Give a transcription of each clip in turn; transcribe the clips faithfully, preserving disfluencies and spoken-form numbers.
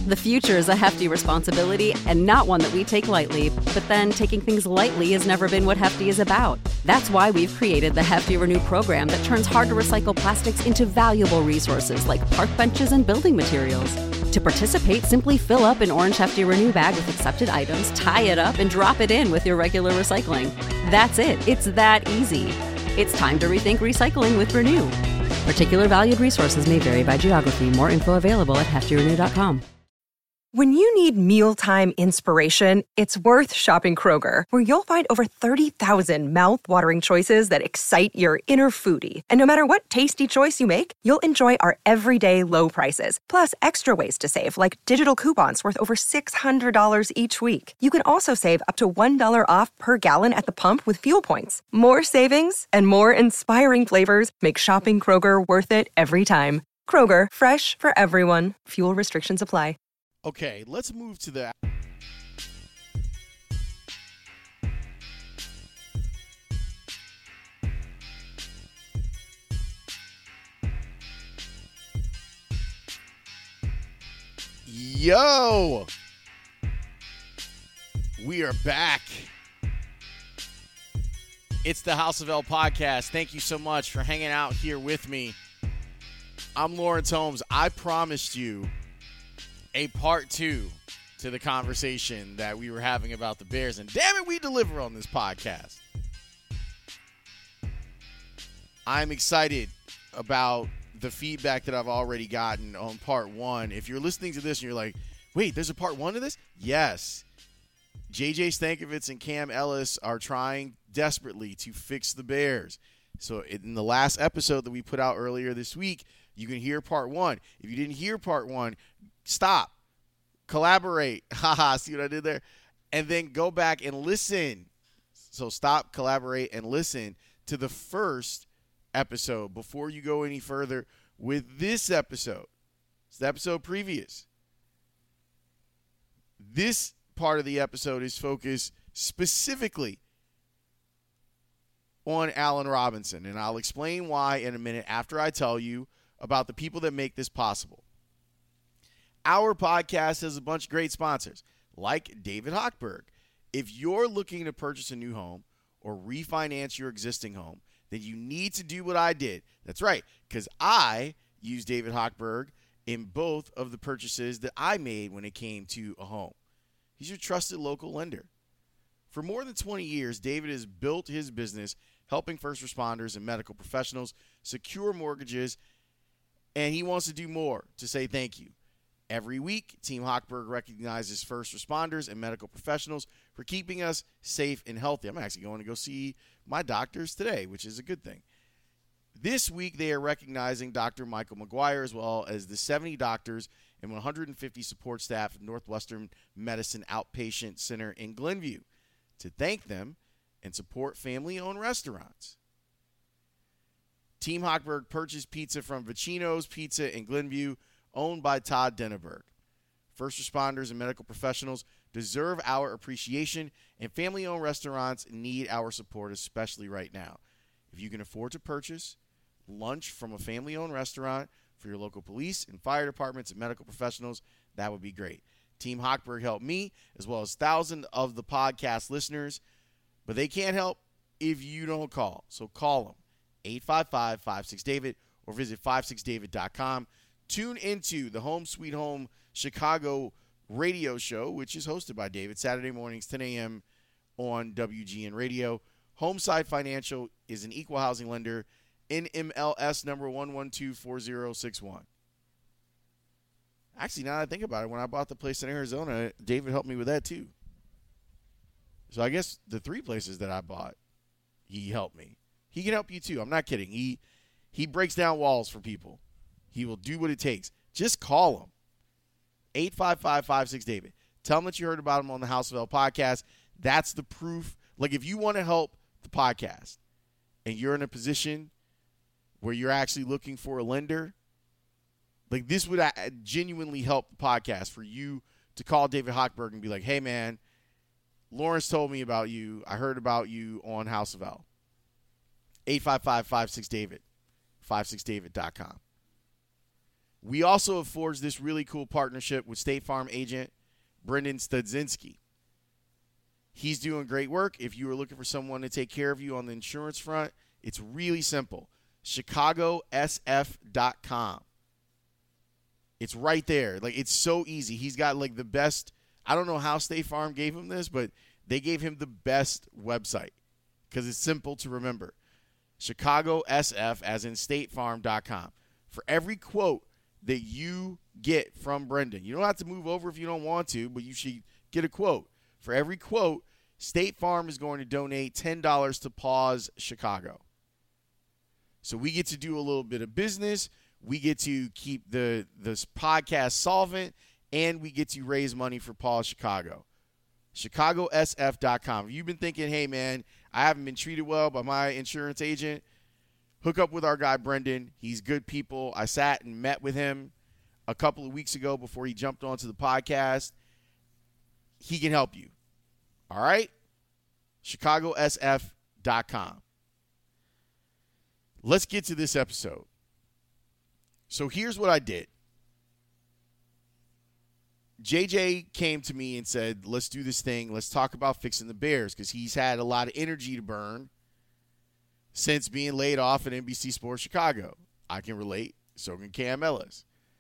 The future is a hefty responsibility and not one that we take lightly, but then taking things lightly has never been what Hefty is about. That's why we've created the Hefty Renew program that turns hard-to-recycle plastics into valuable resources like park benches and building materials. To participate, simply fill up an orange Hefty Renew bag with accepted items, tie it up, and drop it in with your regular recycling. That's it. It's that easy. It's time to rethink recycling with Renew. Particular valued resources may vary by geography. More info available at hefty renew dot com. When you need mealtime inspiration, it's worth shopping Kroger, where you'll find over thirty thousand mouth-watering choices that excite your inner foodie. And no matter what tasty choice you make, you'll enjoy our everyday low prices, plus extra ways to save, like digital coupons worth over six hundred dollars each week. You can also save up to one dollar off per gallon at the pump with fuel points. More savings and more inspiring flavors make shopping Kroger worth it every time. Kroger, fresh for everyone. Fuel restrictions apply. Okay, let's move to the Yo! We are back. It's the House of L podcast. Thank you so much for hanging out here with me. I'm Lawrence Holmes. I promised you a part two to the conversation that we were having about the Bears, and damn it, we deliver on this podcast. I'm excited about the feedback that I've already gotten on part one. If you're listening to this and you're like, wait, there's a part one to this? Yes. J J Stankovitz and Cam Ellis are trying desperately to fix the Bears. So in the last episode that we put out earlier this week, you can hear part one. If you didn't hear part one, stop, collaborate, haha, see what I did there? And then go back and listen. So stop, collaborate, and listen to the first episode before you go any further with this episode. It's the episode previous. This part of the episode is focused specifically on Allen Robinson, and I'll explain why in a minute after I tell you about the people that make this possible. Our podcast has a bunch of great sponsors, like David Hochberg. If you're looking to purchase a new home or refinance your existing home, then you need to do what I did. That's right, because I used David Hochberg in both of the purchases that I made when it came to a home. He's your trusted local lender. For more than twenty years, David has built his business helping first responders and medical professionals secure mortgages, and he wants to do more to say thank you. Every week, Team Hochberg recognizes first responders and medical professionals for keeping us safe and healthy. I'm actually going to go see my doctors today, which is a good thing. This week, they are recognizing Doctor Michael McGuire, as well as the seventy doctors and one hundred fifty support staff at Northwestern Medicine Outpatient Center in Glenview, to thank them and support family-owned restaurants. Team Hochberg purchased pizza from Vicino's Pizza in Glenview, owned by Todd Denneberg. First responders and medical professionals deserve our appreciation, and family-owned restaurants need our support, especially right now. If you can afford to purchase lunch from a family-owned restaurant for your local police and fire departments and medical professionals, that would be great. Team Hochberg helped me, as well as thousands of the podcast listeners, but they can't help if you don't call. So call them, eight five five, five six, David, or visit five six david dot com. Tune into the Home Sweet Home Chicago radio show, which is hosted by David, Saturday mornings, ten a.m. on W G N Radio. Homeside Financial is an equal housing lender, N M L S number one one two four zero six one. Actually, now that I think about it, when I bought the place in Arizona, David helped me with that too. So I guess the three places that I bought, he helped me. He can help you too. I'm not kidding. He he breaks down walls for people. He will do what it takes. Just call him. eight five five, five six, David. Tell him that you heard about him on the House of L podcast. That's the proof. Like, if you want to help the podcast and you're in a position where you're actually looking for a lender, like, this would genuinely help the podcast for you to call David Hochberg and be like, hey, man, Lawrence told me about you. I heard about you on House of L. eight five five, five six, David. five six david dot com. We also have forged this really cool partnership with State Farm agent Brendan Studzinski. He's doing great work. If you are looking for someone to take care of you on the insurance front, it's really simple. Chicago S F dot com. It's right there. Like, it's so easy. He's got, like, the best – I don't know how State Farm gave him this, but they gave him the best website because it's simple to remember. Chicago S F, as in state farm dot com. For every quote that you get from Brendan, you don't have to move over if you don't want to, but you should get a quote. For every quote, State Farm is going to donate ten dollars to Pause Chicago. So we get to do a little bit of business. We get to keep the this podcast solvent, and we get to raise money for Pause Chicago. Chicago S F dot com. If you've been thinking, hey, man, I haven't been treated well by my insurance agent, hook up with our guy Brendan. He's good people. I sat and met with him a couple of weeks ago before he jumped onto the podcast. He can help you. All right? Chicago S F dot com. Let's get to this episode. So here's what I did. J J came to me and said, let's do this thing. Let's talk about fixing the Bears, because he's had a lot of energy to burn since being laid off at N B C Sports Chicago. I can relate. So can Cam Ellis.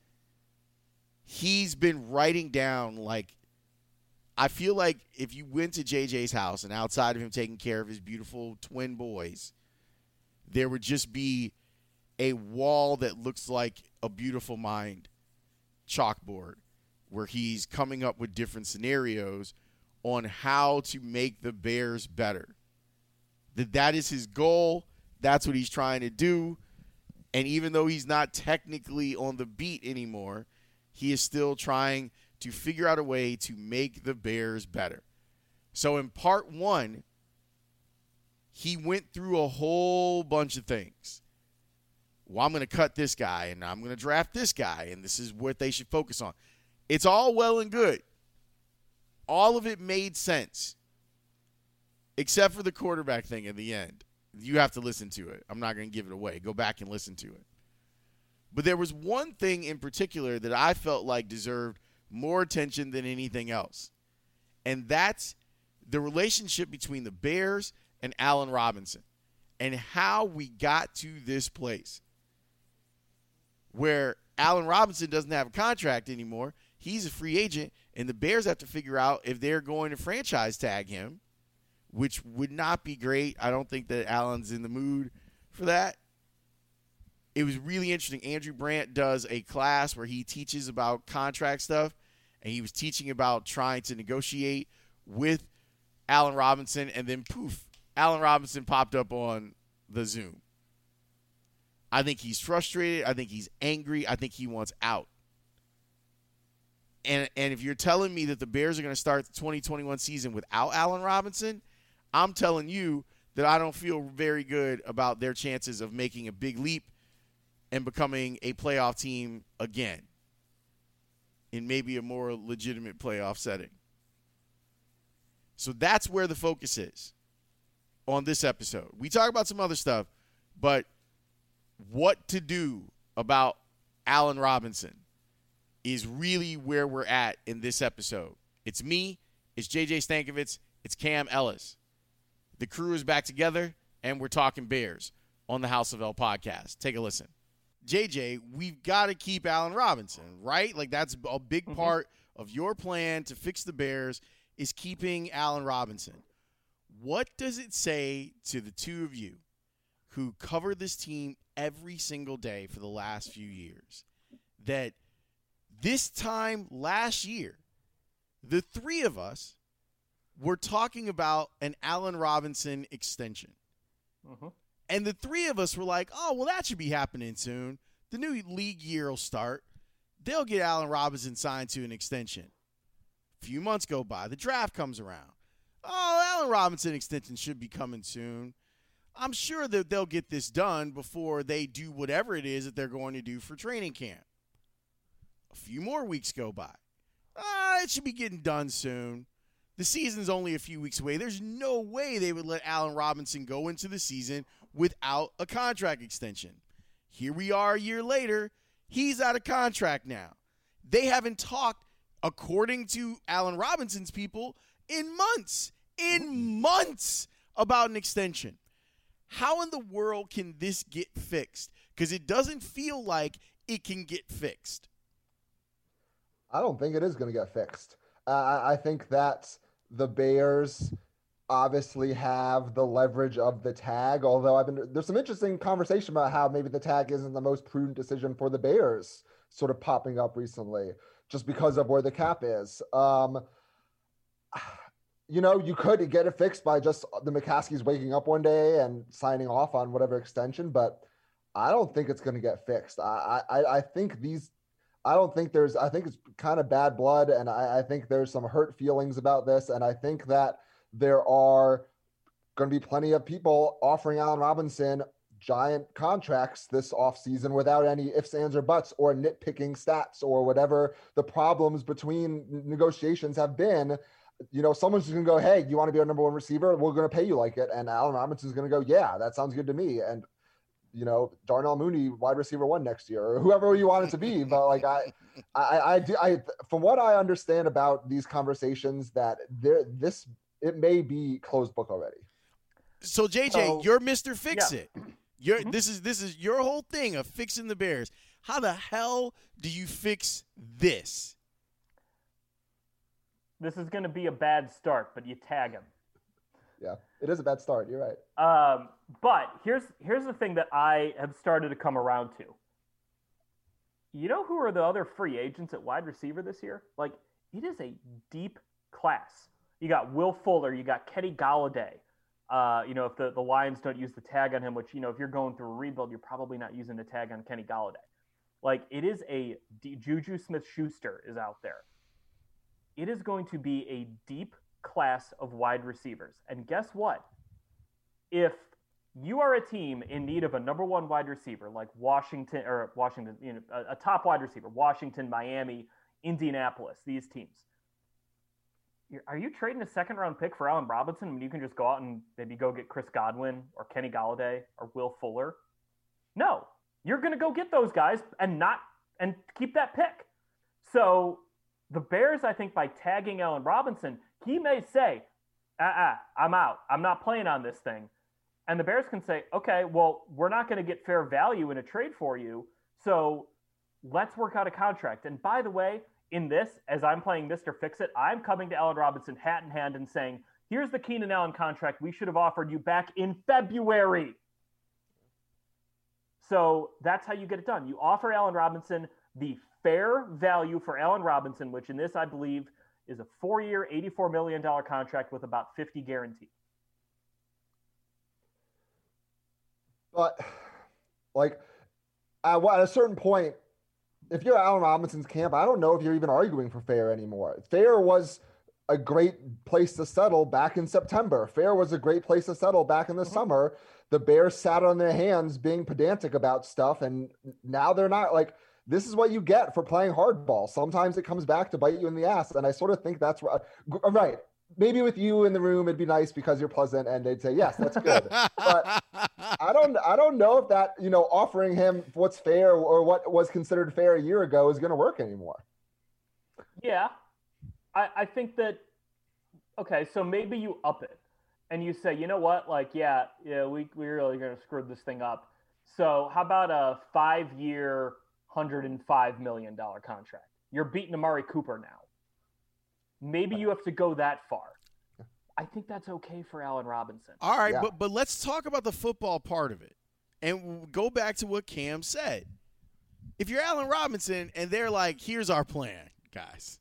He's been writing down, like, I feel like if you went to J J's house and outside of him taking care of his beautiful twin boys, there would just be a wall that looks like a Beautiful Mind chalkboard where he's coming up with different scenarios on how to make the Bears better. That that is his goal. That's what he's trying to do. And even though he's not technically on the beat anymore, he is still trying to figure out a way to make the Bears better. So in part one, he went through a whole bunch of things. Well, I'm going to cut this guy, and I'm going to draft this guy, and this is what they should focus on. It's all well and good. All of it made sense, except for the quarterback thing at the end. You have to listen to it. I'm not going to give it away. Go back and listen to it. But there was one thing in particular that I felt like deserved more attention than anything else, and that's the relationship between the Bears and Allen Robinson and how we got to this place where Allen Robinson doesn't have a contract anymore. He's a free agent, and the Bears have to figure out if they're going to franchise tag him, which would not be great. I don't think that Allen's in the mood for that. It was really interesting. Andrew Brandt does a class where he teaches about contract stuff, and he was teaching about trying to negotiate with Allen Robinson, and then poof, Allen Robinson popped up on the Zoom. I think he's frustrated. I think he's angry. I think he wants out. And and if you're telling me that the Bears are going to start the twenty twenty-one season without Allen Robinson, I'm telling you that I don't feel very good about their chances of making a big leap and becoming a playoff team again in maybe a more legitimate playoff setting. So that's where the focus is on this episode. We talk about some other stuff, but what to do about Allen Robinson is really where we're at in this episode. It's me, it's J J Stankovitz, it's Cam Ellis. The crew is back together, and we're talking Bears on the House of L podcast. Take a listen. J J, we've got to keep Allen Robinson, right? Like, that's a big mm-hmm. part of your plan to fix the Bears is keeping Allen Robinson. What does it say to the two of you who cover this team every single day for the last few years that this time last year, the three of us were talking about an Allen Robinson extension? Uh-huh. And the three of us were like, oh, well, that should be happening soon. The new league year will start. They'll get Allen Robinson signed to an extension. A few months go by. The draft comes around. Oh, Allen Robinson extension should be coming soon. I'm sure that they'll get this done before they do whatever it is that they're going to do for training camp. A few more weeks go by. Ah, it should be getting done soon. The season's only a few weeks away. There's no way they would let Allen Robinson go into the season without a contract extension. Here we are a year later. He's out of contract now. They haven't talked, according to Allen Robinson's people, in months, in months about an extension. How in the world can this get fixed? Because it doesn't feel like it can get fixed. I don't think it is going to get fixed. Uh, I think that the Bears obviously have the leverage of the tag, although I've been there's some interesting conversation about how maybe the tag isn't the most prudent decision for the Bears sort of popping up recently just because of where the cap is. Um, you know, you could get it fixed by just the McCaskies waking up one day and signing off on whatever extension, but I don't think it's going to get fixed. I, I, I think these, I don't think there's, I think it's kind of bad blood, and I, I think there's some hurt feelings about this, and I think that there are going to be plenty of people offering Allen Robinson giant contracts this offseason without any ifs, ands, or buts, or nitpicking stats, or whatever the problems between negotiations have been. You know, someone's just going to go, hey, you want to be our number one receiver? We're going to pay you like it. And Allen Robinson's going to go, yeah, that sounds good to me. And, you know, Darnell Mooney, wide receiver one next year, or whoever you want it to be. But like, I, I, I, do, I, from what I understand about these conversations, that there, this, it may be closed book already. So J J, so, you're Mister Fix yeah. It. You're Mm-hmm. this is this is your whole thing of fixing the Bears. How the hell do you fix this? This is going to be a bad start, but you tag him. Yeah, it is a bad start. You're right. Um, but here's here's the thing that I have started to come around to. You know who are the other free agents at wide receiver this year? Like, it is a deep class. You got Will Fuller, you got Kenny Golladay. Uh, you know, if the, the Lions don't use the tag on him, which, you know, if you're going through a rebuild, you're probably not using the tag on Kenny Golladay. Like, it is a – Juju Smith-Schuster is out there. It is going to be a deep class of wide receivers. And guess what? If you are a team in need of a number one wide receiver, like Washington – or Washington, you know, a, a top wide receiver, Washington, Miami, Indianapolis, these teams – are you trading a second-round pick for Allen Robinson when you can just go out and maybe go get Chris Godwin or Kenny Golladay or Will Fuller? No. You're going to go get those guys and not and keep that pick. So the Bears, I think, by tagging Allen Robinson, he may say, uh-uh, I'm out. I'm not playing on this thing. And the Bears can say, okay, well, we're not going to get fair value in a trade for you, so let's work out a contract. And by the way, in this, as I'm playing Mister Fix-It, I'm coming to Allen Robinson hat in hand and saying, here's the Keenan Allen contract we should have offered you back in February. So that's how you get it done. You offer Allen Robinson the fair value for Allen Robinson, which in this, I believe, is a four-year, eighty-four million dollars contract with about fifty guaranteed. But, like, at, at a certain point, if you're Allen Robinson's camp, I don't know if you're even arguing for fair anymore. Fair was a great place to settle back in September. Fair was a great place to settle back in the mm-hmm. summer. The Bears sat on their hands being pedantic about stuff, and now they're not. Like, this is what you get for playing hardball. Sometimes it comes back to bite you in the ass, and I sort of think that's right. Right. Maybe with you in the room, it'd be nice because you're pleasant, and they'd say, yes, that's good. But I don't, I don't know if that, you know, offering him what's fair or what was considered fair a year ago is going to work anymore. Yeah. I, I think that, okay, so maybe you up it and you say, you know what, like, yeah, yeah, we, we're really going to screw this thing up. So how about a five-year, one hundred five million dollars contract? You're beating Amari Cooper now. Maybe you have to go that far. I think that's okay for Allen Robinson. All right, yeah. but but let's talk about the football part of it. And go back to what Cam said. If you're Allen Robinson and they're like, here's our plan, guys.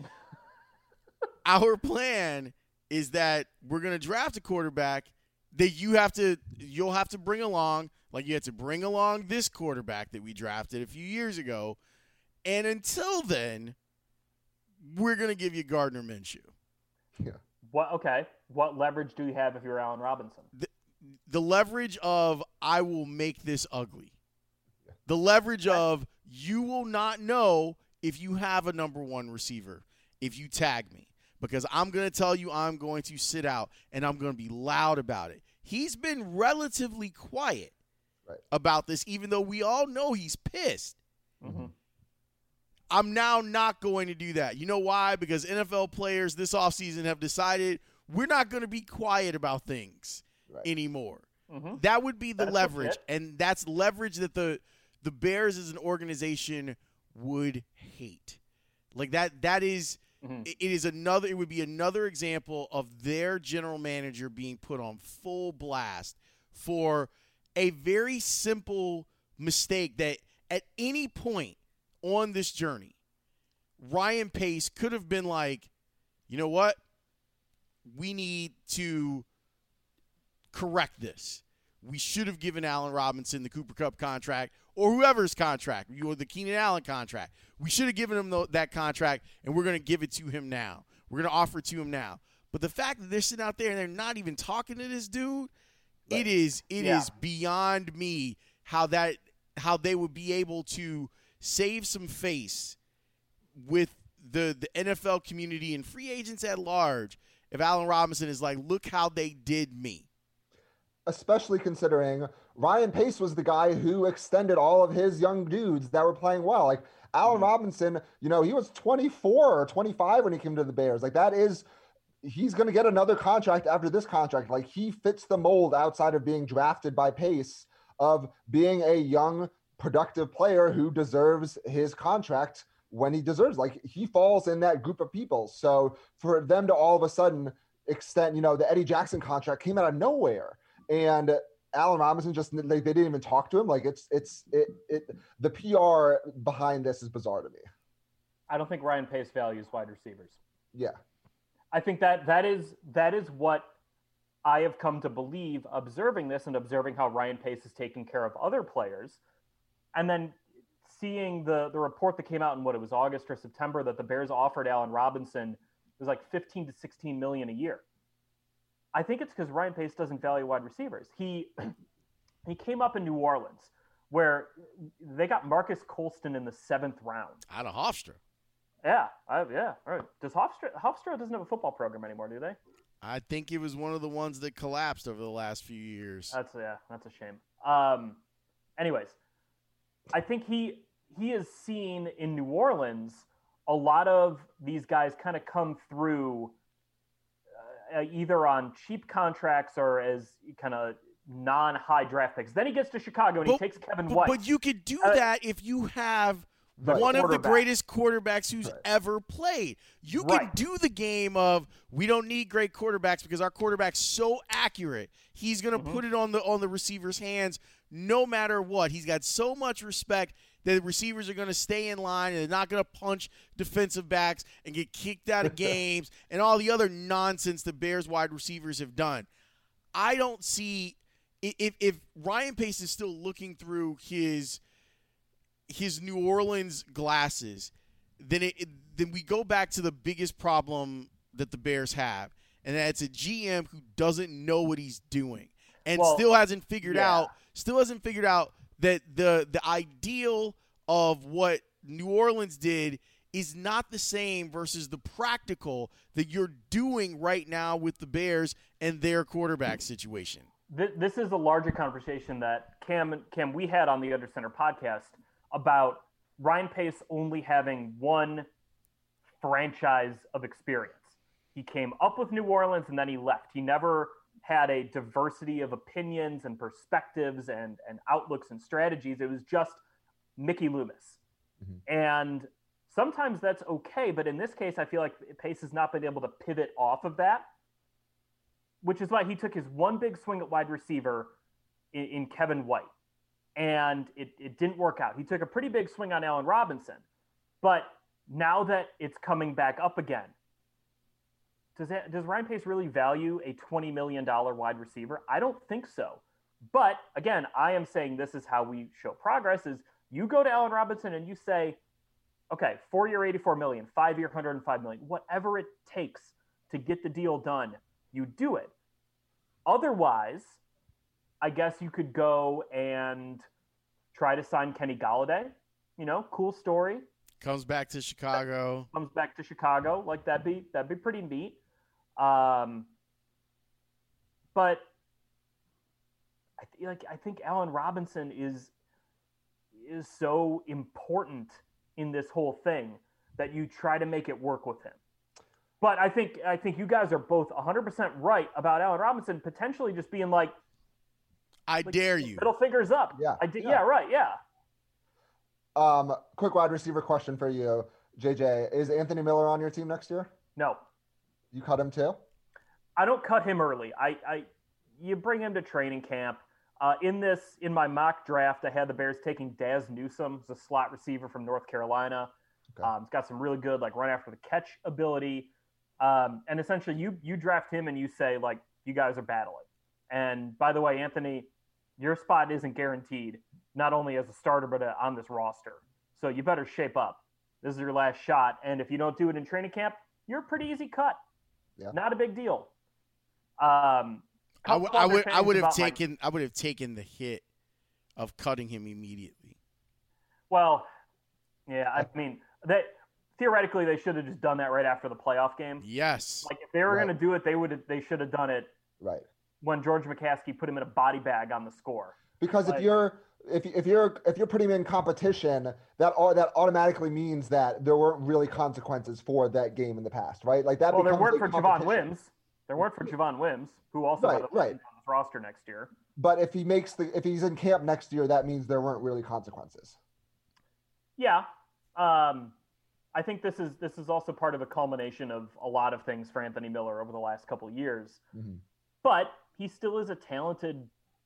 Our plan is that we're going to draft a quarterback that you have to you'll have to bring along, like you had to bring along this quarterback that we drafted a few years ago. And until then, we're going to give you Gardner Minshew. Yeah. What? Okay. What leverage do you have if you're Allen Robinson? The, the leverage of I will make this ugly. The leverage of you will not know if you have a number one receiver if you tag me, because I'm going to tell you I'm going to sit out and I'm going to be loud about it. He's been relatively quiet right. about this, even though we all know he's pissed. Mm-hmm. I'm now not going to do that. You know why? Because N F L players this offseason have decided we're not going to be quiet about things right. anymore. Mm-hmm. That would be the that's leverage, and that's leverage that the the Bears as an organization would hate. Like that that is mm-hmm. it is another it would be another example of their general manager being put on full blast for a very simple mistake that at any point on this journey, Ryan Pace could have been like, you know what? We need to correct this. We should have given Allen Robinson the Cooper Kupp contract or whoever's contract, you know, the Keenan Allen contract. We should have given him the, that contract, and we're going to give it to him now. We're going to offer it to him now. But the fact that they're sitting out there and they're not even talking to this dude, right. it is it yeah. is beyond me how that how they would be able to save some face with the, the N F L community and free agents at large if Allen Robinson is like, look how they did me. Especially considering Ryan Pace was the guy who extended all of his young dudes that were playing well. Like Allen mm-hmm. Robinson, you know, he was twenty-four or twenty-five when he came to the Bears. Like that is, he's going to get another contract after this contract. Like he fits the mold outside of being drafted by Pace of being a young, productive player who deserves his contract when he deserves. Like he falls in that group of people. So for them to all of a sudden extend, you know, the Eddie Jackson contract came out of nowhere. And Allen Robinson just like they didn't even talk to him. Like it's it's it it the P R behind this is bizarre to me. I don't think Ryan Pace values wide receivers. Yeah, I think that that is that is what I have come to believe observing this and observing how Ryan Pace is taking care of other players, and then seeing the the report that came out in what it was August or September that the Bears offered Allen Robinson was like fifteen to sixteen million a year. I think it's because Ryan Pace doesn't value wide receivers. He he came up in New Orleans where they got Marcus Colston in the seventh round. Out of Hofstra. Yeah, I, yeah. All right. Does Hofstra Hofstra doesn't have a football program anymore, do they? I think it was one of the ones that collapsed over the last few years. That's yeah, that's a shame. Um, anyways, I think he he has seen in New Orleans a lot of these guys kind of come through. Uh, either on cheap contracts or as kind of non-high draft picks. Then he gets to Chicago and but, he takes Kevin but, White. But you could do uh, that if you have right. one of the greatest quarterbacks who's right. ever played. You right. can do the game of we don't need great quarterbacks because our quarterback's so accurate. He's going to mm-hmm. put it on the on the receiver's hands no matter what. He's got so much respect that the receivers are going to stay in line and they're not going to punch defensive backs and get kicked out of games and all the other nonsense the Bears wide receivers have done. I don't see if if Ryan Pace is still looking through his his New Orleans glasses, then it then we go back to the biggest problem that the Bears have, and that's a G M who doesn't know what he's doing and well, still hasn't figured yeah. out still hasn't figured out that the the ideal of what New Orleans did is not the same versus the practical that you're doing right now with the Bears and their quarterback situation. This is a larger conversation that Cam Cam we had on the Under Center podcast about Ryan Pace only having one franchise of experience. He came up with New Orleans and then he left. He never had a diversity of opinions and perspectives and, and outlooks and strategies. It was just Mickey Loomis. Mm-hmm. And sometimes that's okay, but in this case, I feel like Pace has not been able to pivot off of that, which is why he took his one big swing at wide receiver in, in Kevin White. And it, it didn't work out. He took a pretty big swing on Allen Robinson. But now that it's coming back up again, Does that, does Ryan Pace really value a twenty million dollars wide receiver? I don't think so. But again, I am saying this is how we show progress is you go to Allen Robinson and you say, okay, four-year eighty-four million dollars, five-year one hundred five million dollars, whatever it takes to get the deal done, you do it. Otherwise, I guess you could go and try to sign Kenny Golladay. You know, cool story. Comes back to Chicago. Comes back to Chicago. Like that'd be that'd be pretty neat. Um, but I th- like I think Allen Robinson is is so important in this whole thing that you try to make it work with him. But I think I think you guys are both one hundred percent right about Allen Robinson potentially just being like, I like, dare you. Middle fingers up. Yeah, I did. yeah. Yeah. Right. Yeah. Um, quick wide receiver question for you, J J. Is Anthony Miller on your team next year? No. You cut him too? I don't cut him early. I, I you bring him to training camp. Uh, in this, in my mock draft, I had the Bears taking Daz Newsome, the slot receiver from North Carolina. Okay. Um, he's got some really good, like, run after the catch ability. Um, and essentially, you you draft him and you say, like, you guys are battling. And by the way, Anthony, your spot isn't guaranteed, not only as a starter, but uh, on this roster. So you better shape up. This is your last shot. And if you don't do it in training camp, you're a pretty easy cut. Yeah. Not a big deal. Um, I, w- I would I would have about, taken like, I would have taken the hit of cutting him immediately. Well, yeah, I mean, they theoretically they should have just done that right after the playoff game. Yes. Like if they were Right. going to do it, they would they should have done it Right. when George McCaskey put him in a body bag on the score. Because Like- if you're if if you're if you're putting him in competition, that au- that automatically means that there weren't really consequences for that game in the past, right? Like that. Well, there becomes weren't a for Javon competition. Wims. There weren't for Javon Wims, who also Right, had a right. on this roster next year. But if he makes the if he's in camp next year, that means there weren't really consequences. Yeah, um, I think this is this is also part of a culmination of a lot of things for Anthony Miller over the last couple of years. Mhm. But he still is a talented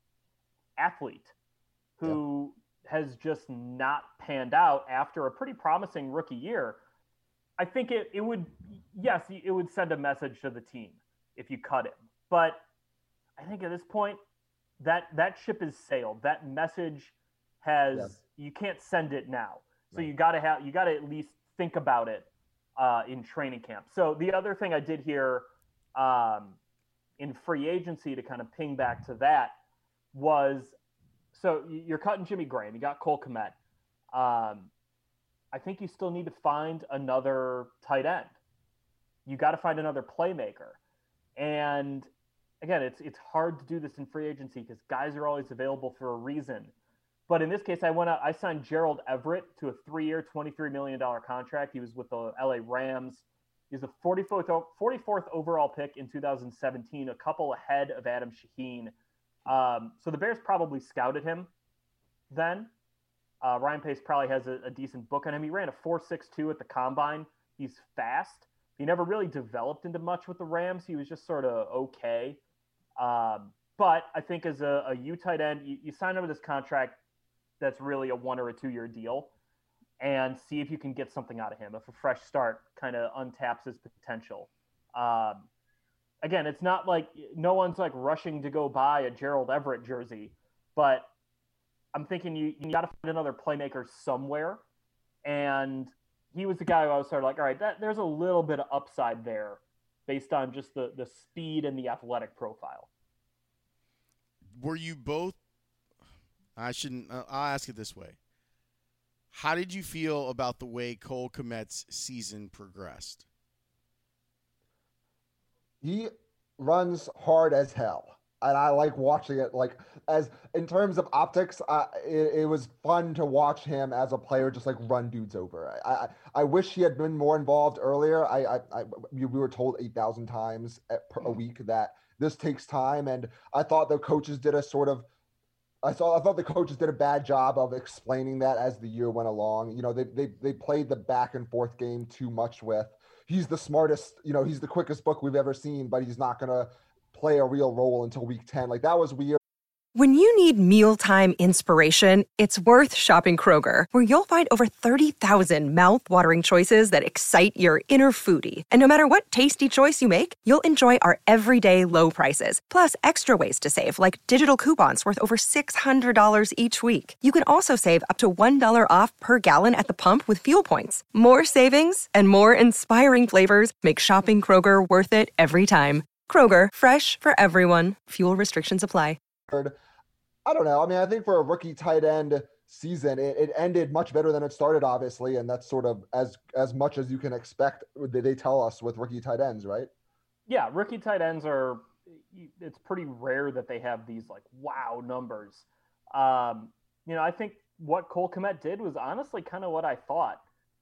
athlete who has just not panned out after a pretty promising rookie year. I think it, it would, yes, it would send a message to the team if you cut him. But I think at this point, that that ship has sailed. That message has, Yeah. you can't send it now. So Right. you got to have, you got to at least think about it uh, in training camp. So the other thing I did here um, in free agency to kind of ping back to that was, so you're cutting Jimmy Graham. You got Cole Kmet. Um, I think you still need to find another tight end. You got to find another playmaker. And again, it's it's hard to do this in free agency because guys are always available for a reason. But in this case, I went out, I signed Gerald Everett to a three-year, twenty-three million dollars contract. He was with the L A Rams. He's the forty-fourth, forty-fourth overall pick in two thousand seventeen, a couple ahead of Adam Shaheen. Um, so the Bears probably scouted him then. Uh, Ryan Pace probably has a, a decent book on him. He ran a four six two at the combine. He's fast. He never really developed into much with the Rams. He was just sort of okay. Um, but I think as a, a U tight end, you, you sign over this contract that's really a one or a two-year deal and see if you can get something out of him. If a fresh start kind of untaps his potential. Um, again, it's not like no one's like rushing to go buy a Gerald Everett jersey, but I'm thinking you, you got to find another playmaker somewhere. And he was the guy who I was sort of like, all right, that, there's a little bit of upside there based on just the, the speed and the athletic profile. Were you both I shouldn't uh, I'll ask it this way. How did you feel about the way Cole Kmet's season progressed? He runs hard as hell, and I like watching it. Like as in terms of optics, uh, it, it was fun to watch him as a player just like run dudes over. I I, I wish he had been more involved earlier. I I, I we were told eight thousand times at, per, a week that this takes time, and I thought the coaches did a sort of. I saw. I thought the coaches did a bad job of explaining that as the year went along. You know, they they they played the back and forth game too much with. He's the smartest. You know, he's the quickest book we've ever seen, but he's not gonna play a real role until week ten. Like that was weird. When you need mealtime inspiration, it's worth shopping Kroger, where you'll find over thirty thousand mouthwatering choices that excite your inner foodie. And no matter what tasty choice you make, you'll enjoy our everyday low prices, plus extra ways to save, like digital coupons worth over six hundred dollars each week. You can also save up to one dollar off per gallon at the pump with fuel points. More savings and more inspiring flavors make shopping Kroger worth it every time. Kroger, fresh for everyone. Fuel restrictions apply. I don't know. I mean, I think for a rookie tight end season, it, it ended much better than it started, obviously, and that's sort of as as much as you can expect. They, they tell us with rookie tight ends, right? Yeah, rookie tight ends are. It's pretty rare that they have these like wow numbers. Um, you know, I think what Cole Kmet did was honestly kind of what I thought.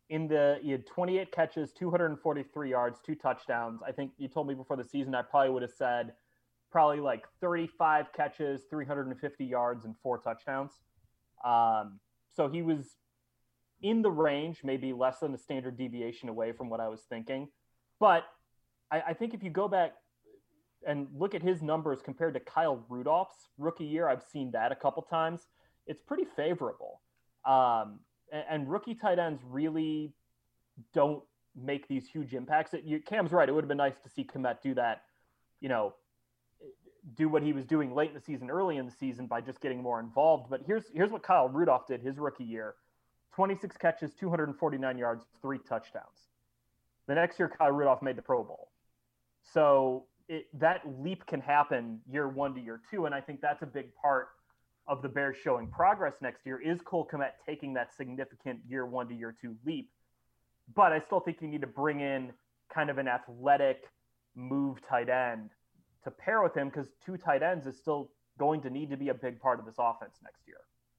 in the he had twenty-eight catches, two hundred forty-three yards, two touchdowns. I think you told me before the season I probably would have said probably like thirty-five catches, three hundred fifty yards, and four touchdowns. Um, so he was in the range, maybe less than a standard deviation away from what I was thinking. But I, I think if you go back and look at his numbers compared to Kyle Rudolph's rookie year, I've seen that a couple times. It's pretty favorable. Um, and, and rookie tight ends really don't make these huge impacts. It, you, Cam's right. It would have been nice to see Kmet do that, you know, do what he was doing late in the season, early in the season by just getting more involved. But here's here's what Kyle Rudolph did his rookie year. twenty-six catches, two hundred forty-nine yards, three touchdowns. The next year, Kyle Rudolph made the Pro Bowl. So it, that leap can happen year one to year two, and I think that's a big part of the Bears showing progress next year is Cole Kmet taking that significant year one to year two leap. But I still think you need to bring in kind of an athletic move tight end to pair with him because two tight ends is still going to need to be a big part of this offense next year.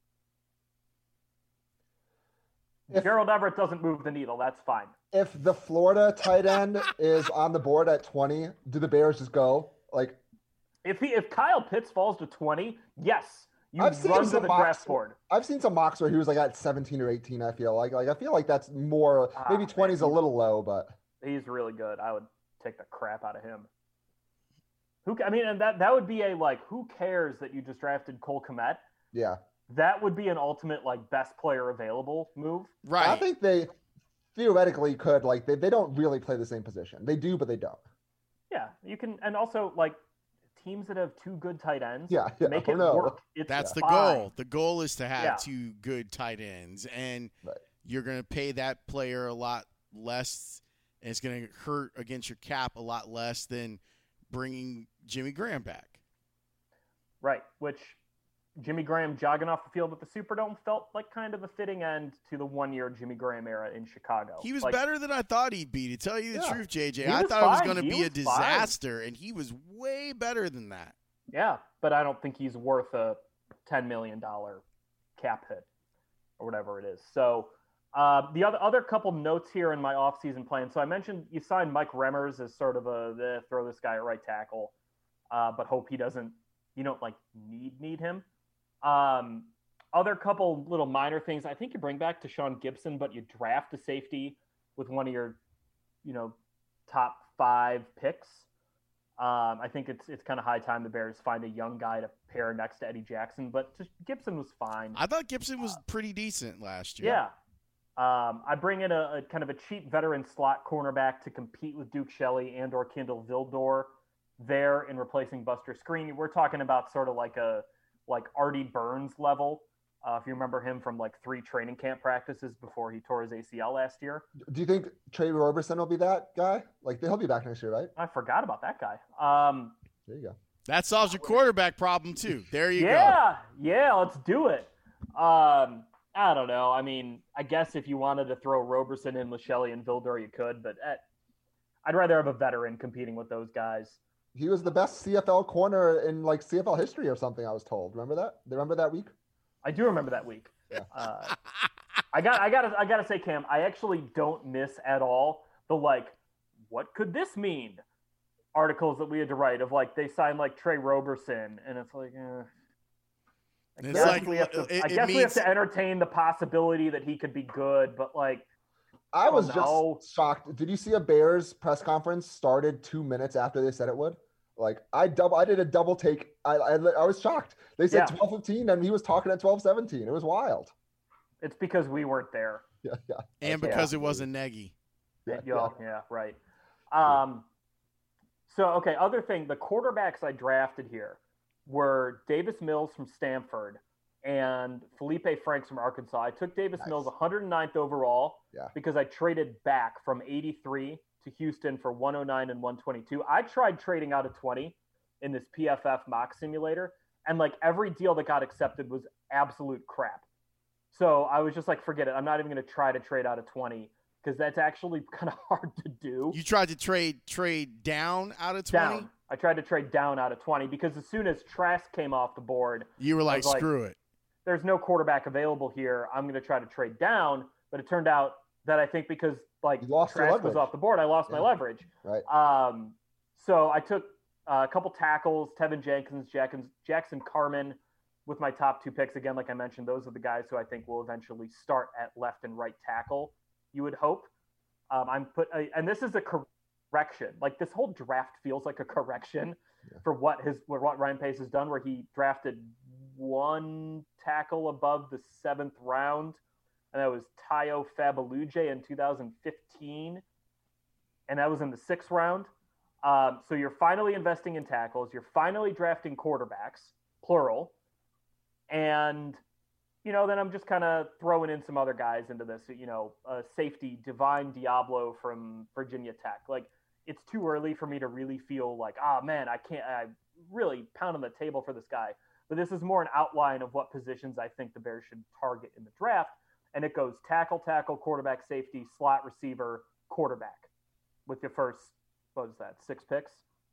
If, Gerald Everett doesn't move the needle, that's fine. If the Florida tight end is on the board at twenty, do the Bears just go? Like, if he if Kyle Pitts falls to twenty, yes, you I've seen run to some the mocks, draft board. I've seen some mocks where he was like at seventeen or eighteen. I feel like like I feel like that's more Ah, maybe twenty is a little low, but He's really good. I would take the crap out of him. Who I mean, and that that would be a like, who cares that you just drafted Cole Kmet? yeah. That would be an ultimate like best player available move. Right. I think they theoretically could like they, they don't really play the same position. They do, but they don't. Yeah, you can, and also like teams that have two good tight ends. Yeah, yeah, make oh, it no. work. It's That's the fine. goal. The goal is to have Yeah. two good tight ends, and Right. you're going to pay that player a lot less, and it's going to hurt against your cap a lot less than bringing Jimmy Graham back. Right, which Jimmy Graham jogging off the field at the Superdome felt like kind of a fitting end to the one-year Jimmy Graham era in Chicago. He was like, better than I thought he'd be, to tell you the Yeah. truth, J J. He I was thought it was fine. going to He be a was fine. disaster, and he was way better than that. Yeah, but I don't think he's worth a ten million dollars cap hit or whatever it is. So uh, the other other couple notes here in my offseason plan. So I mentioned you signed Mike Remmers as sort of a eh, throw this guy at right tackle, uh, but hope he doesn't, you don't like need need him. Um, other couple little minor things. I think you bring back Deshaun Gibson, but you draft a safety with one of your, you know, top five picks. Um, I think it's it's kind of high time the Bears find a young guy to pair next to Eddie Jackson, but just, Gibson was fine. I thought Gibson was pretty decent last year. Yeah. Um, I bring in a, a kind of a cheap veteran slot cornerback to compete with Duke Shelley and or Kindle Vildor there in replacing Buster Skrine. We're talking about sort of like a like Artie Burns level. Uh, if you remember him from like three training camp practices before he tore his A C L last year. Do you think Trey Roberson will be that guy? Like he'll be back next year, right? I forgot about that guy. Um, There you go. That solves your quarterback problem, too. There you yeah, yeah, let's do it. Um, I don't know. I mean, I guess if you wanted to throw Roberson in with Shelley and Vildor, you could, but at, I'd rather have a veteran competing with those guys. He was the best C F L corner in like C F L history or something. I was told. Remember that? Remember that week? I do remember that week. Yeah. Uh, I got, I got, I got to say, Cam, I actually don't miss at all the like, what could this mean? Articles that we had to write of like they signed like Trey Roberson, and it's like, eh. I It's guess, like, we, have to, it- I it guess we means- have to entertain the possibility that he could be good, but like, I was no. just shocked. Did you see a Bears press conference started two minutes after they said it would? Like I double, I did a double take. I I, I was shocked. They said Yeah. twelve fifteen, and he was talking at twelve seventeen. It was wild. it's because we weren't there. Yeah, yeah. And because it wasn't Nagy. Yeah, yeah, yeah, right. Um, so, okay, other thing, the quarterbacks I drafted here were Davis Mills from Stanford and Felipe Franks from Arkansas. I took Davis Nice. Mills one hundred ninth overall Yeah. because I traded back from eighty-three to Houston for one oh nine and one twenty-two. I tried trading out of twenty in this P F F mock simulator, and like every deal that got accepted was absolute crap. So I was just like, forget it. I'm not even going to try to trade out of twenty because that's actually kind of hard to do. You tried to trade trade down out of twenty? Down. I tried to trade down out of twenty because as soon as Trask came off the board, You were like, was like, screw it. there's no quarterback available here. I'm going to try to trade down. But it turned out that I think because like You lost your Trask was leverage. off the board, I lost Yeah. my leverage. Right. Um, so I took uh, a couple tackles, Tevin Jenkins, Jackson, Jackson Carman with my top two picks. Again, like I mentioned, those are the guys who I think will eventually start at left and right tackle, you would hope. Um, I'm put, uh, and this is a correction. Like this whole draft feels like a correction Yeah. for what his what Ryan Pace has done, where he drafted one tackle above the seventh round, and that was Tayo Fabaluje in two thousand fifteen, and that was in the sixth round. Um, so you're finally investing in tackles. You're finally drafting quarterbacks, plural, and you know, then I'm just kind of throwing in some other guys into this. You know, uh, safety Divine Diablo from Virginia Tech. Like, it's too early for me to really feel like, ah, oh, man, I can't. I really pound on the table for this guy. But this is more an outline of what positions I think the Bears should target in the draft, and it goes tackle, tackle, quarterback, safety, slot receiver, quarterback, with your first, what was that, six picks?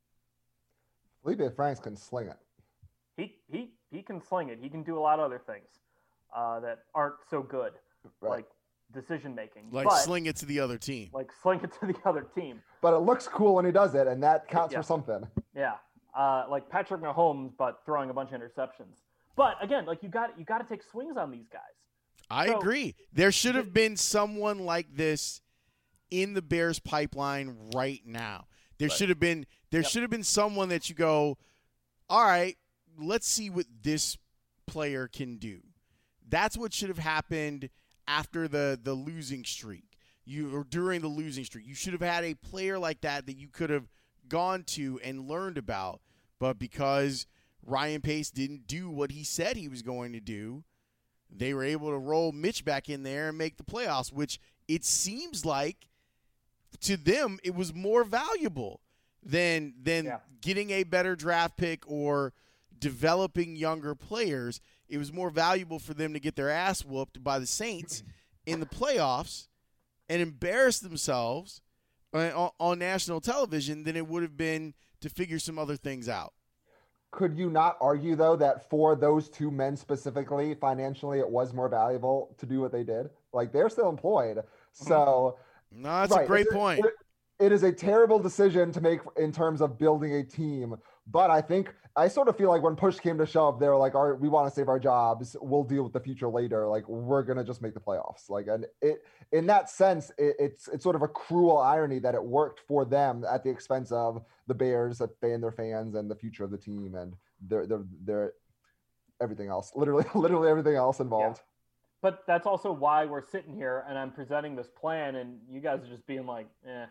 Felipe Franks can sling it. He he he can sling it. He can do a lot of other things uh, that aren't so good, Right. like decision making. Like but, sling it to the other team. like sling it to the other team. But it looks cool when he does it, and that counts Yeah. for something. Yeah, uh, like Patrick Mahomes, but throwing a bunch of interceptions. But again, like you got you got to take swings on these guys. I So- agree. There should have been someone like this in the Bears pipeline right now. There Right. should have been there Yep. should have been someone that you go, all right, let's see what this player can do. That's what should have happened after the the losing streak. You or during the losing streak. You should have had a player like that that you could have gone to and learned about. But because Ryan Pace didn't do what he said he was going to do, they were able to roll Mitch back in there and make the playoffs, which it seems like to them it was more valuable than than Yeah. getting a better draft pick or developing younger players. It was more valuable for them to get their ass whooped by the Saints in the playoffs and embarrass themselves on, on national television than it would have been to figure some other things out. Could you not argue, though, that for those two men specifically, financially, it was more valuable to do what they did? Like, they're still employed. So, No, that's right, a great it's point. It, it is a terrible decision to make in terms of building a team. But I think I sort of feel like when push came to shove, they were like, "All right, we want to save our jobs. We'll deal with the future later. Like, we're gonna just make the playoffs." Like, and it in that sense, it, it's it's sort of a cruel irony that it worked for them at the expense of the Bears and their fans and the future of the team and their their their everything else. Literally, literally everything else involved. Yeah. But that's also why we're sitting here and I'm presenting this plan, and you guys are just being like, eh.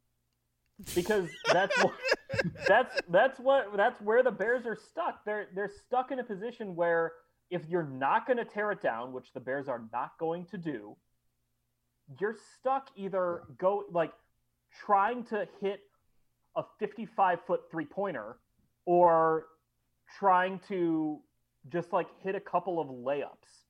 Because that's what that's that's what that's where the Bears are stuck. They're they're stuck in a position where if you're not going to tear it down, which the Bears are not going to do, you're stuck either go like trying to hit a fifty-five foot three pointer or trying to just like hit a couple of layups.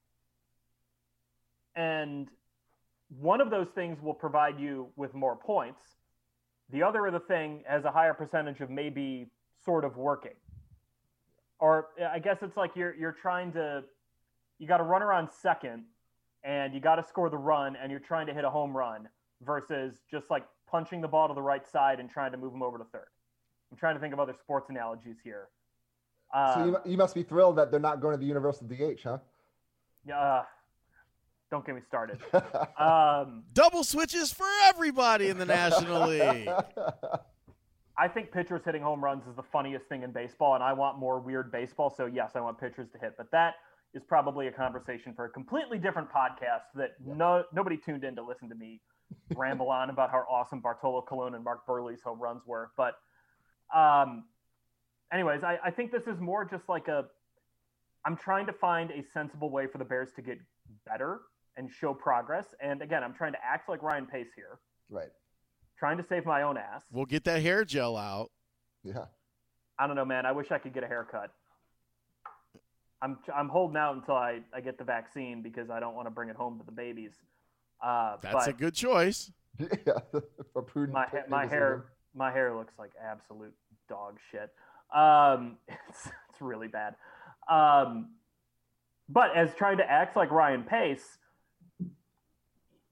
And one of those things will provide you with more points. The other of the thing has a higher percentage of maybe sort of working. Or I guess it's like you're you're trying to, you got to run around second and you got to score the run and you're trying to hit a home run versus just like punching the ball to the right side and trying to move them over to third. I'm trying to think of other sports analogies here. Um, So you, you must be thrilled that they're not going to the Universal D H, huh? uh, don't get me started. Um, Double switches for everybody in the National League. I think pitchers hitting home runs is the funniest thing in baseball, and I want more weird baseball. So yes, I want pitchers to hit, but that is probably a conversation for a completely different podcast that no nobody tuned in to listen to me ramble on about how awesome Bartolo Colon and Mark Burley's home runs were. But um, anyways, I, I think this is more just like a. I'm trying to find a sensible way for the Bears to get better and show progress. And again, I'm trying to act like Ryan Pace here. Right. Trying to save my own ass. We'll get that hair gel out. Yeah. I don't know, man. I wish I could get a haircut. I'm I'm holding out until I, I get the vaccine because I don't want to bring it home to the babies. Uh, That's but a good choice. Yeah. A prudent my ha- my decision. hair my hair looks like absolute dog shit. Um, it's it's really bad. Um, but as trying to act like Ryan Pace,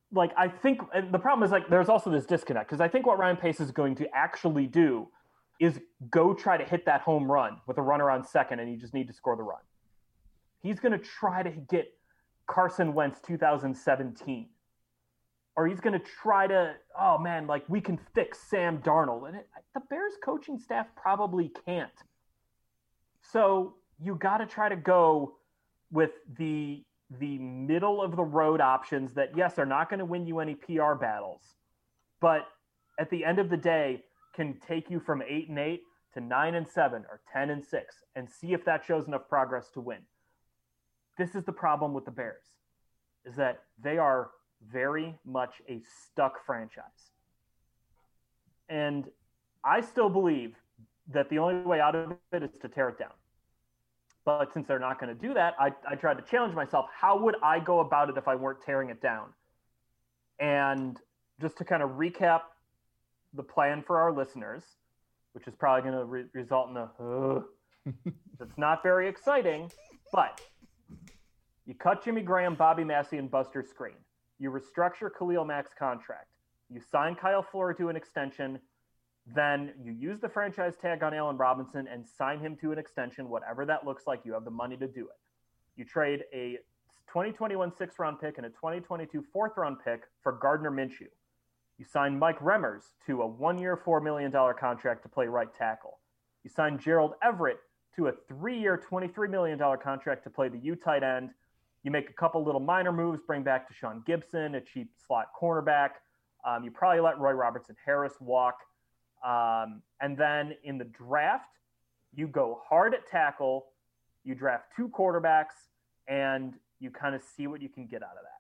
like, I think, and the problem is, like, there's also this disconnect, because I think what Ryan Pace is going to actually do is go try to hit that home run with a runner on second, and you just need to score the run. He's going to try to get Carson Wentz two thousand seventeen. Or he's going to try to, oh, man, like, we can fix Sam Darnold. And it, the Bears coaching staff probably can't. So you got to try to go with the the middle of the road options that, yes, are not going to win you any P R battles, but at the end of the day can take you from eight and eight to nine and seven or ten and six and see if that shows enough progress to win. This is the problem with the Bears, is that they are very much a stuck franchise. And I still believe that the only way out of it is to tear it down. But since they're not going to do that, I, I tried to challenge myself. How would I go about it if I weren't tearing it down? And just to kind of recap the plan for our listeners, which is probably going to re- result in a, uh, that's not very exciting, but you cut Jimmy Graham, Bobby Massey, and Buster Screen. You restructure Khalil Mack's contract. You sign Kyle Fuller to an extension. Then you use the franchise tag on Allen Robinson and sign him to an extension, whatever that looks like. You have the money to do it. You trade a twenty twenty-one sixth-round pick and a twenty twenty-two fourth-round pick for Gardner Minshew. You sign Mike Remmers to a one-year, four million dollars contract to play right tackle. You sign Gerald Everett to a three-year, twenty-three million dollars contract to play the U tight end. You make a couple little minor moves, bring back Deshaun Gibson, a cheap slot cornerback. Um, you probably let Roy Robertson Harris walk. Um, and then in the draft, you go hard at tackle, you draft two quarterbacks, and you kind of see what you can get out of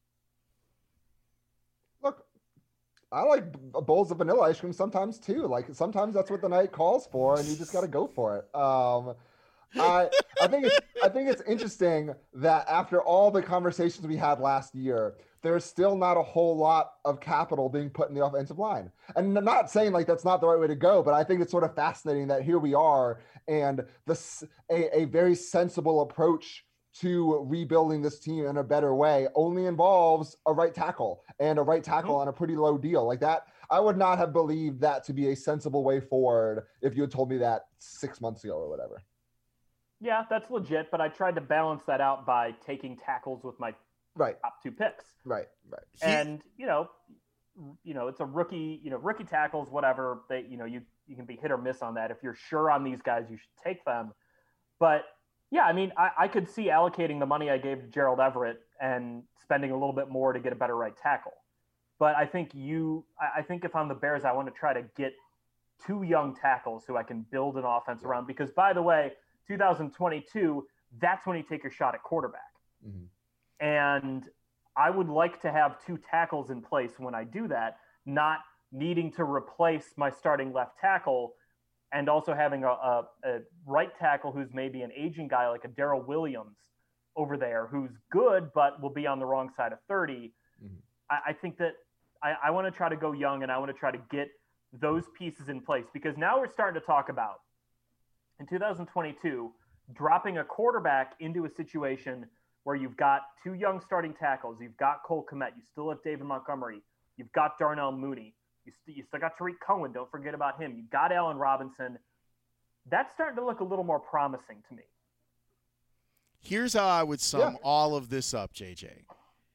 that. Look, I like bowls of vanilla ice cream sometimes too. Like sometimes that's what the night calls for, and you just got to go for it. Um, I I think it's I think it's interesting that after all the conversations we had last year, there's still not a whole lot of capital being put in the offensive line. And I'm not saying like that's not the right way to go, but I think it's sort of fascinating that here we are, and this a, a very sensible approach to rebuilding this team in a better way only involves a right tackle and a right tackle on a pretty low deal like that. I would not have believed that to be a sensible way forward if you had told me that six months ago or whatever. Yeah, that's legit, but I tried to balance that out by taking tackles with my right top two picks. Right, right. And, you know, you know, it's a rookie, you know, rookie tackles, whatever, they, you know, you, you can be hit or miss on that. If you're sure on these guys, you should take them. But yeah, I mean, I, I could see allocating the money I gave to Gerald Everett and spending a little bit more to get a better right tackle. But I think you, I, I think if I'm the Bears, I want to try to get two young tackles who I can build an offense yeah. around, because by the way, two thousand twenty-two, that's when you take your shot at quarterback. Mm-hmm. And I would like to have two tackles in place when I do that, not needing to replace my starting left tackle and also having a, a, a right tackle who's maybe an aging guy like a Darrell Williams over there who's good but will be on the wrong side of thirty. Mm-hmm. I, I think that I, I want to try to go young, and I want to try to get those pieces in place, because now we're starting to talk about in two thousand twenty-two, dropping a quarterback into a situation where you've got two young starting tackles. You've got Cole Kmet. You still have David Montgomery. You've got Darnell Mooney. You, st- you still got Tariq Cohen. Don't forget about him. You've got Allen Robinson. That's starting to look a little more promising to me. Here's how I would sum yeah. all of this up, J J.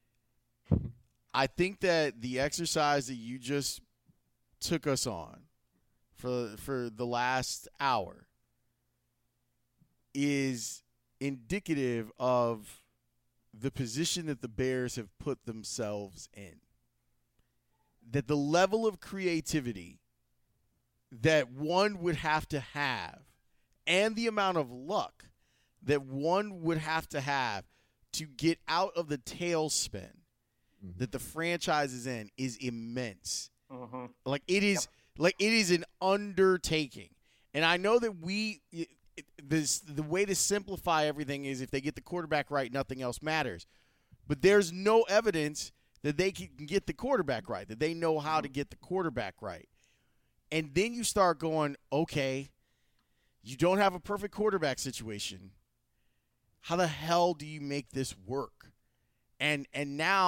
I think that the exercise that you just took us on for for the last hour is indicative of the position that the Bears have put themselves in. That the level of creativity that one would have to have and the amount of luck that one would have to have to get out of the tailspin mm-hmm. that the franchise is in is immense. Mm-hmm. Like it is yep. like it is an undertaking. And I know that we This, the way to simplify everything is if they get the quarterback right, nothing else matters. But there's no evidence that they can get the quarterback right, that they know how to get the quarterback right. And then you start going, okay, you don't have a perfect quarterback situation. How the hell do you make this work? And and now,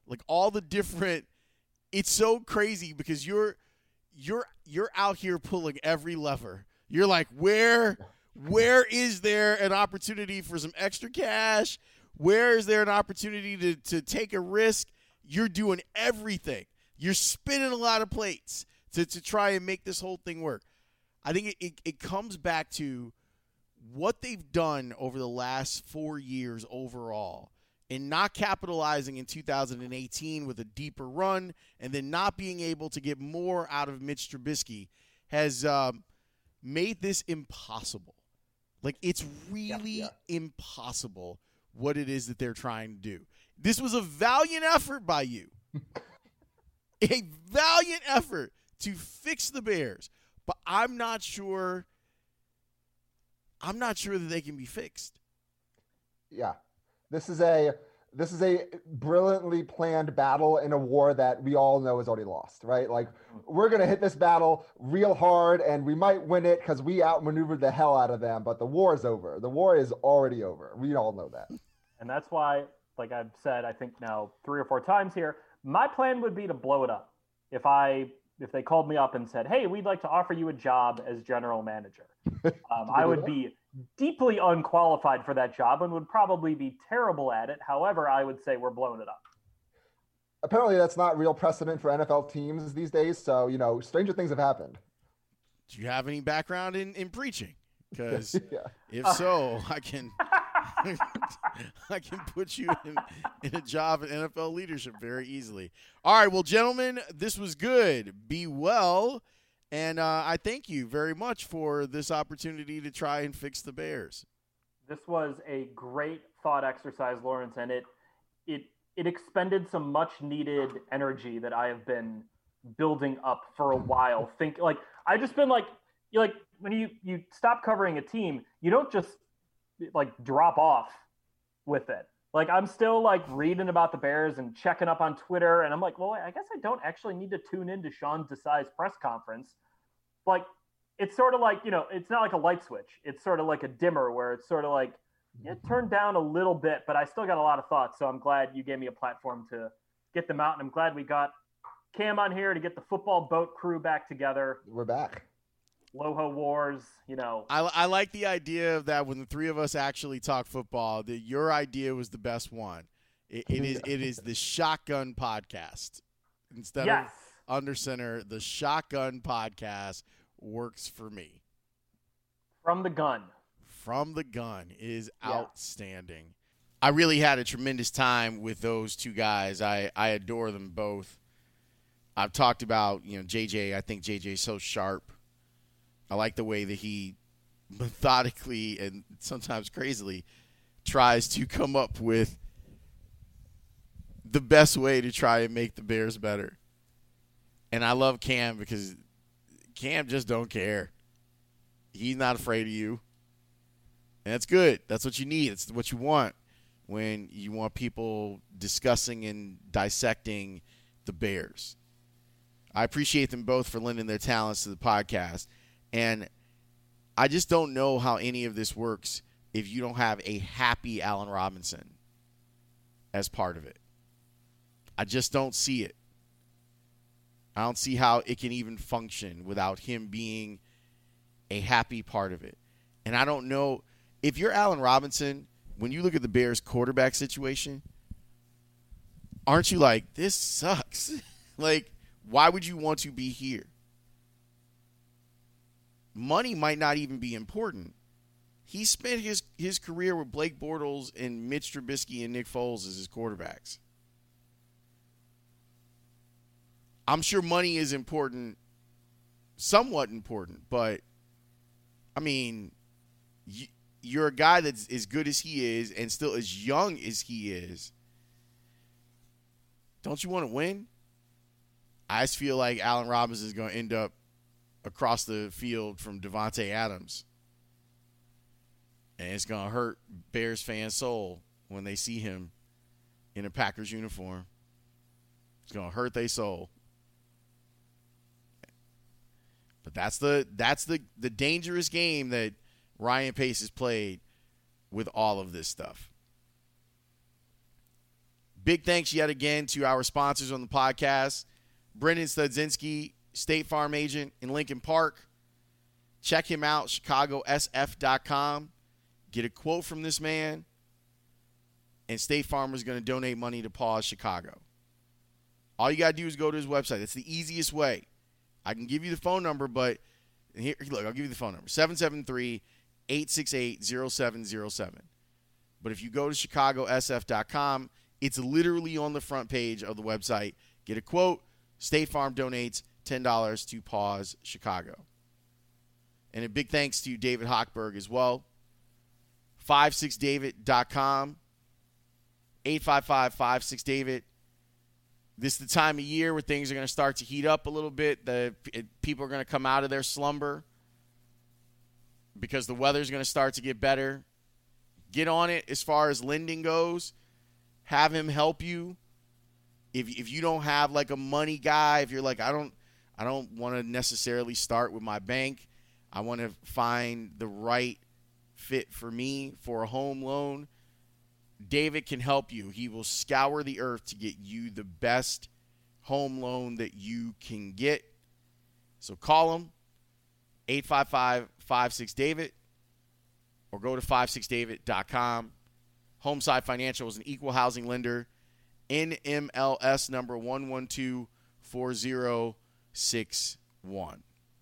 Like all the different – it's so crazy because you're you're you're out here pulling every lever. You're like, where where is there an opportunity for some extra cash? Where is there an opportunity to, to take a risk? You're doing everything. You're spinning a lot of plates to, to try and make this whole thing work. I think it, it, it comes back to what they've done over the last four years overall in not capitalizing in two thousand eighteen with a deeper run and then not being able to get more out of Mitch Trubisky has um, made this impossible. Like, it's really yeah, yeah. impossible what it is that they're trying to do. This was a valiant effort by you. A valiant effort to fix the Bears. But I'm not sure I'm not sure that they can be fixed. Yeah. This is a this is a brilliantly planned battle in a war that we all know is already lost, right? Like, we're going to hit this battle real hard and we might win it because we outmaneuvered the hell out of them, but the war is over. The war is already over. We all know that. And that's why, like I've said, I think now three or four times here, my plan would be to blow it up. If I if they called me up and said, hey, we'd like to offer you a job as general manager, um, I would be deeply unqualified for that job and would probably be terrible at it. However, I would say we're blowing it up. Apparently that's not real precedent for N F L teams these days. So, you know, stranger things have happened. Do you have any background in, in preaching? Because yeah. if so, I can I can put you in, in a job in N F L leadership very easily. All right, well, gentlemen, this was good. Be well. And uh, I thank you very much for this opportunity to try and fix the Bears. This was a great thought exercise, Lawrence, and it it it expended some much needed energy that I have been building up for a while. Think like I just been like you like when you you stop covering a team, you don't just like drop off with it. Like, I'm still like reading about the Bears and checking up on Twitter. And I'm like, well, I guess I don't actually need to tune into Sean Desai's press conference. Like, it's sort of like, you know, it's not like a light switch. It's sort of like a dimmer where it's sort of like, it turned down a little bit, but I still got a lot of thoughts. So I'm glad you gave me a platform to get them out. And I'm glad we got Cam on here to get the football boat crew back together. We're back. Loho Wars, you know. I, I like the idea of that when the three of us actually talk football, that your idea was the best one. It, it is it is the Shotgun Podcast. Instead yes. of Under Center, the Shotgun Podcast works for me. From the gun. From the gun is yeah. outstanding. I really had a tremendous time with those two guys. I, I adore them both. I've talked about, you know, J J. I think J J's so sharp. I like the way that he methodically and sometimes crazily tries to come up with the best way to try and make the Bears better. And I love Cam because Cam just don't care. He's not afraid of you. And that's good. That's what you need. It's what you want when you want people discussing and dissecting the Bears. I appreciate them both for lending their talents to the podcast. And I just don't know how any of this works if you don't have a happy Allen Robinson as part of it. I just don't see it. I don't see how it can even function without him being a happy part of it. And I don't know, if you're Allen Robinson, when you look at the Bears quarterback situation, aren't you like, this sucks? Like, why would you want to be here? Money might not even be important. He spent his, his career with Blake Bortles and Mitch Trubisky and Nick Foles as his quarterbacks. I'm sure money is important, somewhat important, but, I mean, you, you're a guy that's as good as he is and still as young as he is. Don't you want to win? I just feel like Allen Robinson is going to end up across the field from Devontae Adams. And it's going to hurt Bears fans' soul when they see him in a Packers uniform. It's going to hurt their soul. But that's the that's the, the dangerous game that Ryan Pace has played with all of this stuff. Big thanks yet again to our sponsors on the podcast, Brendan Studzinski, State Farm agent in Lincoln Park. Check him out, chicago s f dot com. Get a quote from this man, and State Farm is going to donate money to Pause Chicago. All you got to do is go to his website. That's the easiest way. I can give you the phone number, but here, look, I'll give you the phone number, seven seven three, eight six eight, zero seven zero seven. But if you go to chicago s f dot com, it's literally on the front page of the website. Get a quote. State Farm donates ten dollars to Pause Chicago. And a big thanks to David Hochberg as well. five six david dot com, eight five five, five six david. This is the time of year where things are going to start to heat up a little bit. The it, people are going to come out of their slumber because the weather's going to start to get better. Get on it as far as lending goes. Have him help you. If if you don't have like a money guy, if you're like, I don't I don't want to necessarily start with my bank. I want to find the right fit for me for a home loan. David can help you. He will scour the earth to get you the best home loan that you can get. So call him, eight five five, five six david, or go to five six david dot com. Homeside Financial is an equal housing lender. N M L S number one one two four zero six one.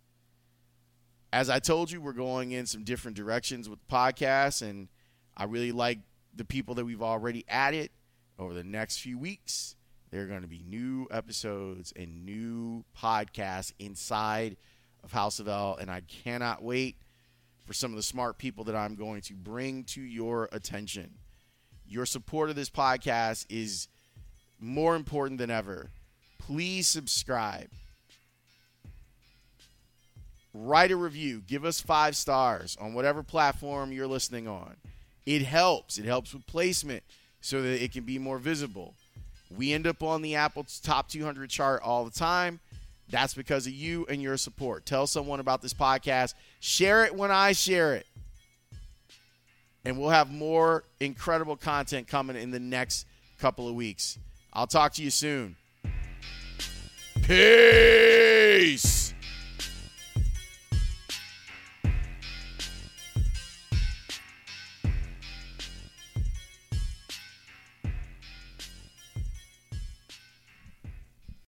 As I told you, we're going in some different directions with the podcast, and I really like the people that we've already added. Over the next few weeks, there are going to be new episodes and new podcasts inside of House of L, and I cannot wait for some of the smart people that I'm going to bring to your attention. Your support of this podcast is more important than ever. Please subscribe. Write a review. Give us five stars on whatever platform you're listening on. It helps. It helps with placement so that it can be more visible. We end up on the Apple's top two hundred chart all the time. That's because of you and your support. Tell someone about this podcast. Share it when I share it. And we'll have more incredible content coming in the next couple of weeks. I'll talk to you soon. Peace.